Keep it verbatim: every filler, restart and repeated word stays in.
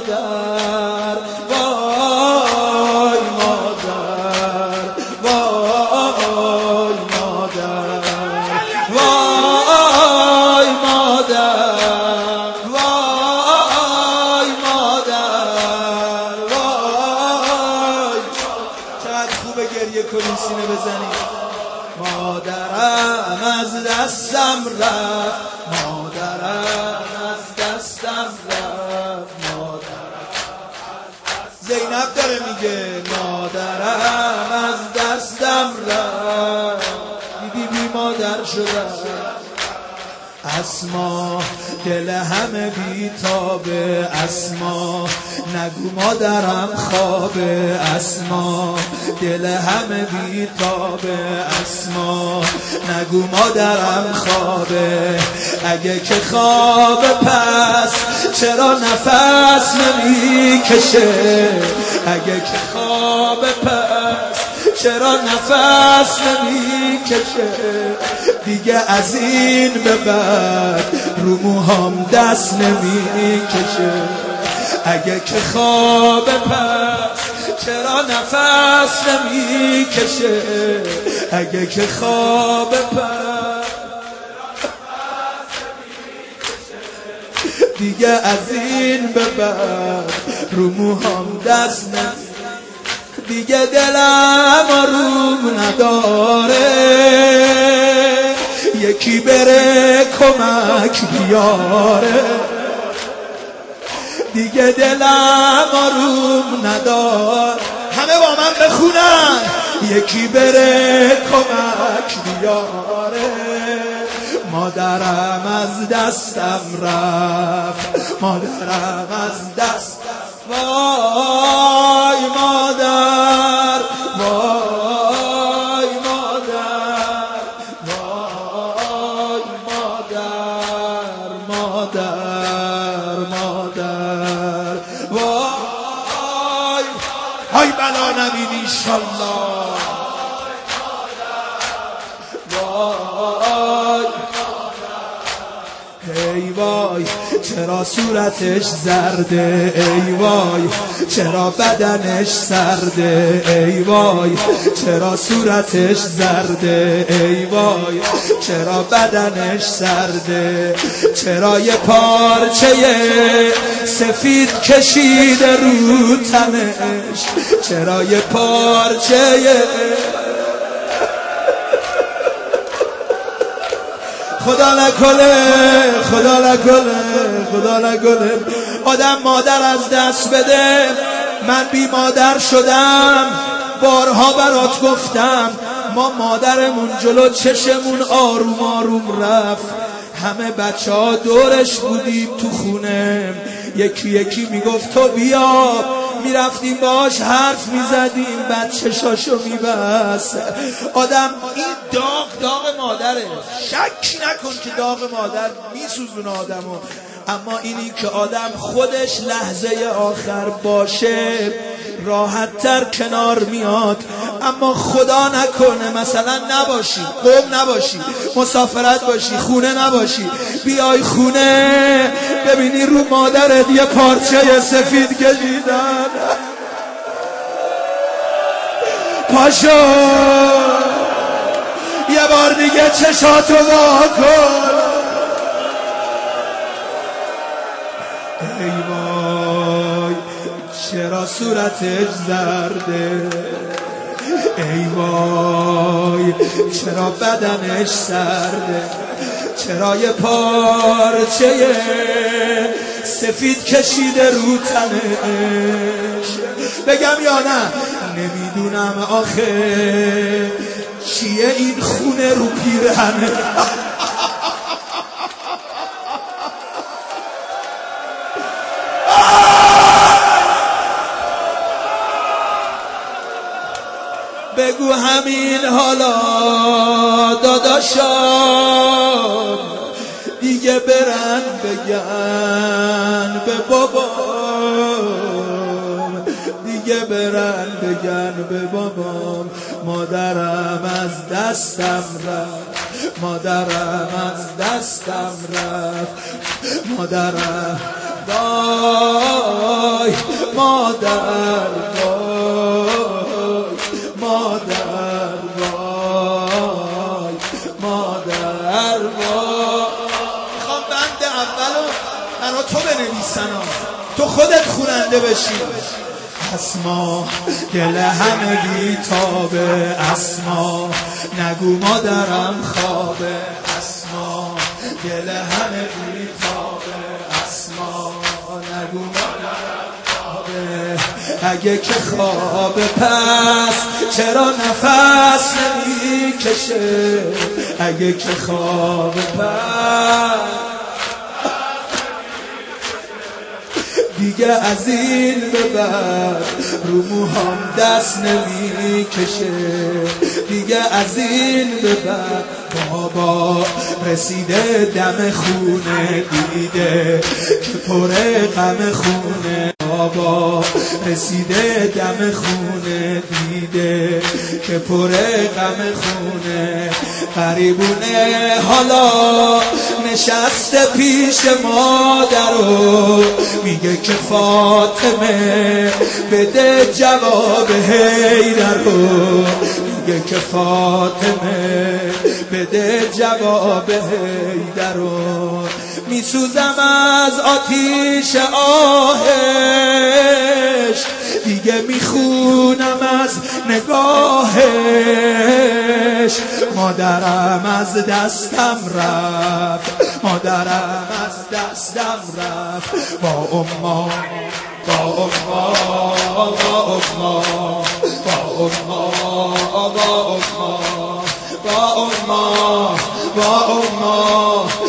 مادر، وای مادر، وای مادر، وای مادر، وای مادر، وای. چقدر خوبه گریه کنیم، سینه بزنیم. مادرم از دستم رفت، مادرم از دستم رفت، مادرم. زینب داره میگه مادرم از دستم رفت، دیدی بی مادر شدم. اسما دل همه بیتابه، اسما نگو مادرم خوابه، اسما دل همه بیتابه، اسما نگو مادرم خوابه. اگه که خوابه پس چرا نفس نمیکشه، اگه که خوابه پس چرا نفس نمیکشه. دیگه از این به بعد رو موهام دست نمیکشه. اگه که خواب پس چرا نفس نمیکشه، اگه که خواب پس دیگه از این به بعد رو موهام دست نمیکشه. دیگه دلم آروم نداره، یکی بره کمک بیاره. دیگه دلم آروم نداره، همه با من بخونن. یکی بره کمک بیاره. مادرم از دستم رفت، مادرم از دست. وای مادر، وای مادر، وای مادر، مادر، مادر، وای. های بلا نبین ایشالله. وای ای وای چرا صورتش زرده، ای وای چرا بدنش سرده، ای وای چرا صورتش زرده، ای وای چرا بدنش سرده. چرا یه پارچه سفید کشیده رو تنش، چرا یه پارچه. خدا نکنه، خدا نکنه، خدا نکنه آدم مادر از دست بده. من بی مادر شدم، بارها برات گفتم. ما مادرمون جلو چشمون آروم آروم رفت. همه بچه ها دورش بودیم تو خونه، یکی یکی میگفت تو بیا. میرفتیم باش حرف میزدیم، بعد چشاشو میبست. آدم این داغ داغ مادره، شک نکن که داغ مادر میسوزونه آدمو. اما اینی که آدم خودش لحظه آخر باشه راحت تر کنار میاد. اما خدا نکنه مثلا نباشی، قوم نباشی، مسافرت باشی، خونه نباشی، بیای خونه ببینی رو مادرت یه پارچه سفید کشیدن. پاشو یه بار دیگه چشاتو وا کن. ای وای چرا صورتش زرده، ای وای چرا بدنش سرده، چرا یه پارچه سفید کشیده رو تنش. بگم یا نه نمیدونم آخه چیه این خونه رو پیرهنه. بگو همین حالا داداشان دیگه برن بگن به بابام، دیگه برن بگن به بابام مادرم از دستم رفت، مادرم از دستم رفت، مادرم وای مادر وای مادر وای مادر وای. میخوام بند اولو برا تو بنویسن، تو خودت خوننده بشی. اسما دل همه بیتابه، اسما نگو مادرم خوابه، اسما دل همه بیتابه، اسما نگو مادرم خوابه. اگه که خوابه پس چرا نفس نمیکشه، اگه که خوابه پس دیگه از این به بعد رو موهام دست نمی کشه، دیگه از این به بعد بابا رسیده دم خونه، دیده که پر غم خونه، بابا رسیده دم خونه، دیده که پر غم خونه. غریبونه حالا نشسته پیش مادرو، میگه که فاطمه بده جواب حیدرو، میگه که فاطمه بده جواب حیدرو. میسوزم از آتیش آهش، دیگه میخونم از نگاهش. مادرم از دستم رفت، مادرم از دستم رفت. با اما با اما با اما با اما با اما با اما با اما